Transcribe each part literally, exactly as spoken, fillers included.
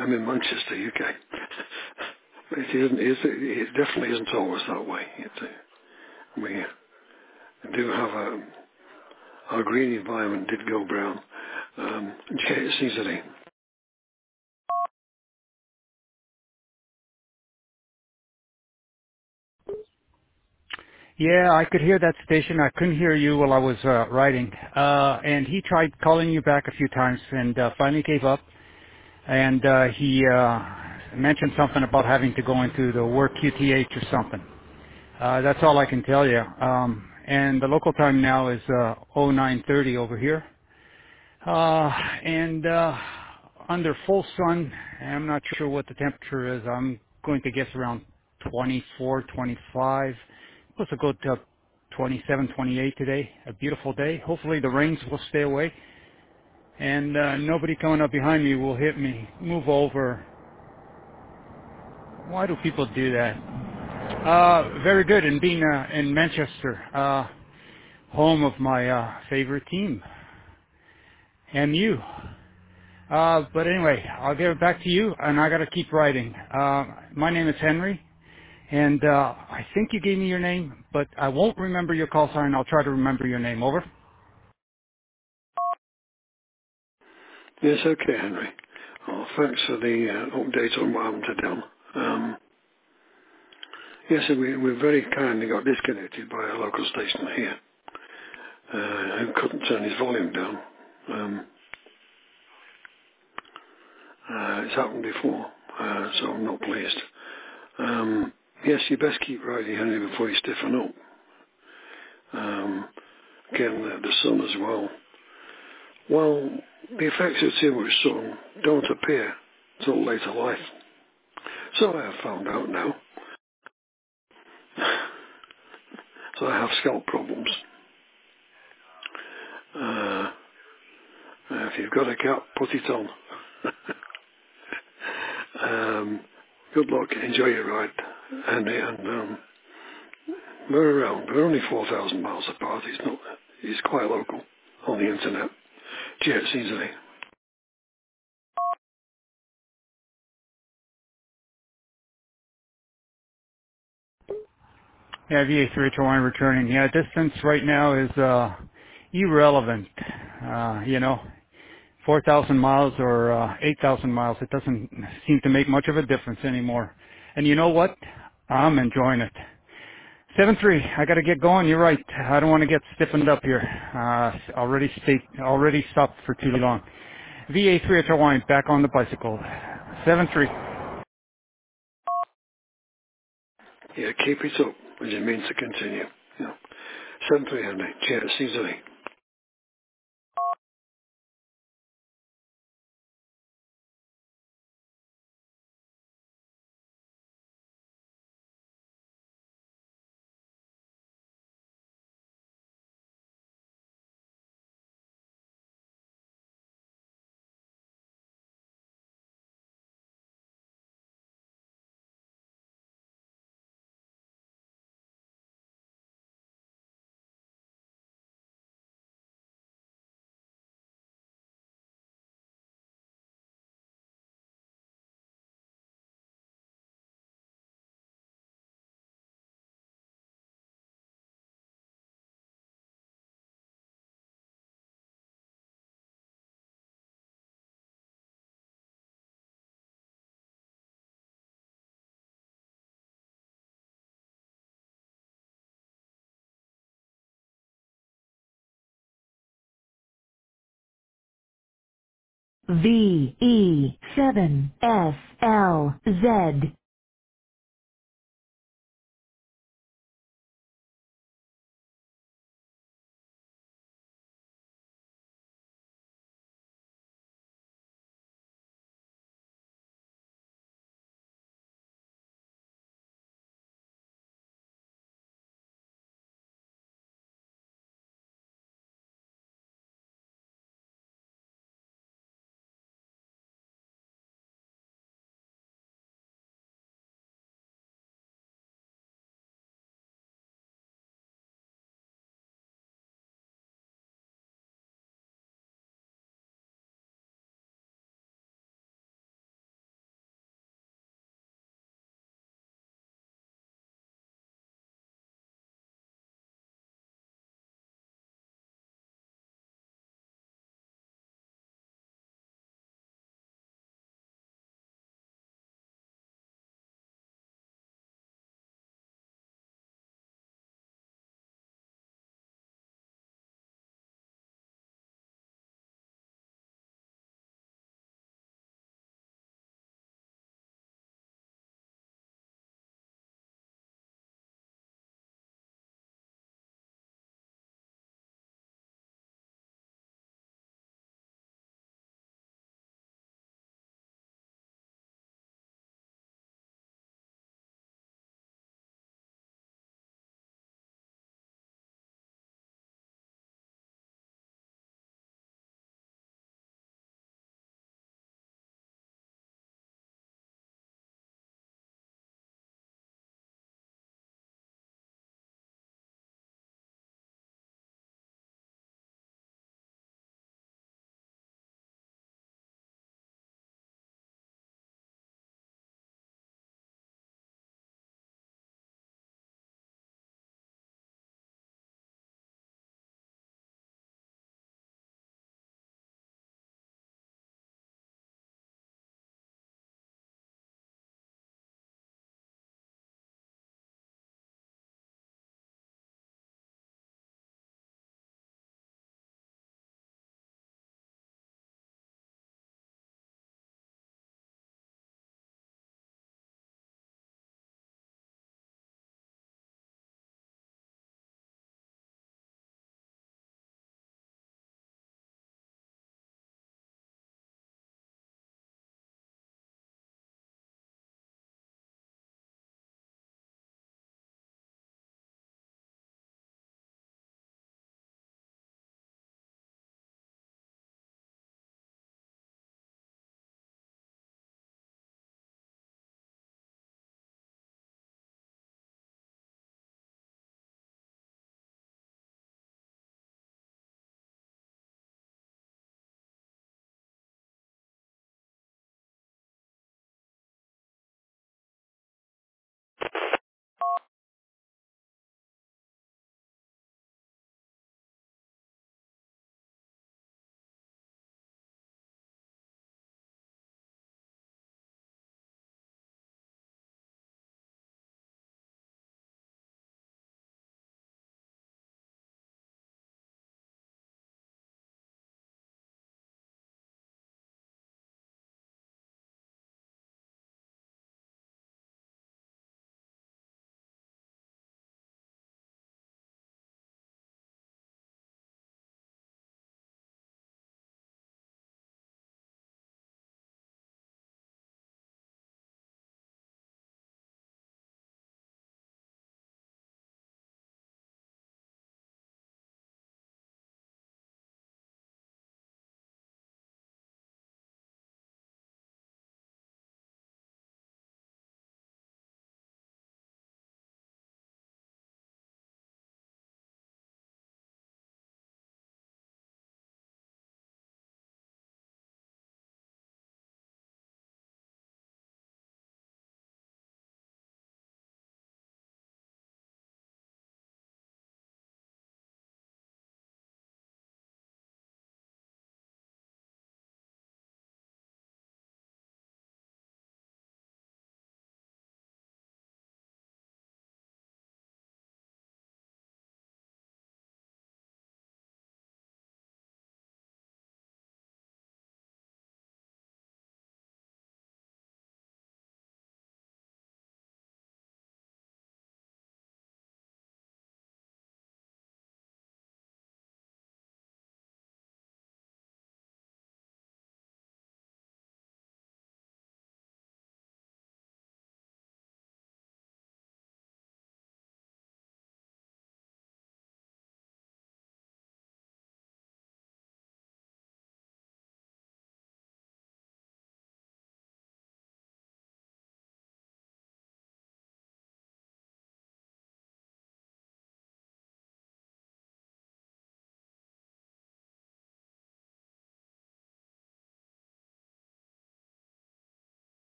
I'm in Manchester, U K. But it isn't. It, it definitely isn't always that way. It, uh, we do have a our green environment did go brown. Um, J C Z E. Yeah, I could hear that station. I couldn't hear you while I was uh, writing. Uh, and he tried calling you back a few times and uh, finally gave up. And uh, he uh, mentioned something about having to go into the work Q T H or something. Uh, that's all I can tell you. Um, and the local time now is uh, oh nine thirty over here. Uh, and uh, under full sun, I'm not sure what the temperature is. I'm going to guess around twenty-four, twenty-five. Supposed to go to twenty-seven, twenty-eight today. A beautiful day. Hopefully the rains will stay away, and uh, nobody coming up behind me will hit me. Move over. Why do people do that? Uh, very good. And being uh, in Manchester, uh, home of my uh, favorite team, M U. Uh, but anyway, I'll give it back to you, and I got to keep writing. Uh, my name is Henry, and uh, I think you gave me your name, but I won't remember your call sign. I'll try to remember your name. Over. Yes, okay, Henry. Well, thanks for the uh, update on what happened to Dan. Um, yes, we we very kindly got disconnected by a local station here, uh, who couldn't turn his volume down. Um, uh, it's happened before, uh, so I'm not pleased. Um, yes, you best keep riding, Henry, before you stiffen up. Um, again, the, the sun as well. Well, the effects of too much sun don't appear till later life. So I have found out now. So I have scalp problems. Uh, if you've got a cap, put it on. um, good luck. Enjoy your ride. And, and um, we're around. We're only four thousand miles apart. It's not. It's quite local on the internet. Cheers, easily. Yeah, V A three H one returning. Yeah, distance right now is uh, irrelevant. Uh, you know, four thousand miles or uh, eight thousand miles, it doesn't seem to make much of a difference anymore. And you know what? I'm enjoying it. seven three, I got to get going. You're right. I don't want to get stiffened up here. Uh, already stayed, already stopped for too long. V A three H one back on the bicycle. seven three. Yeah, keep it up as it means to continue. Yeah. seven three, Henry. Cheers, easily. V E seven S L Z.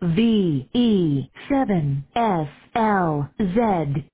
V E seven S L Z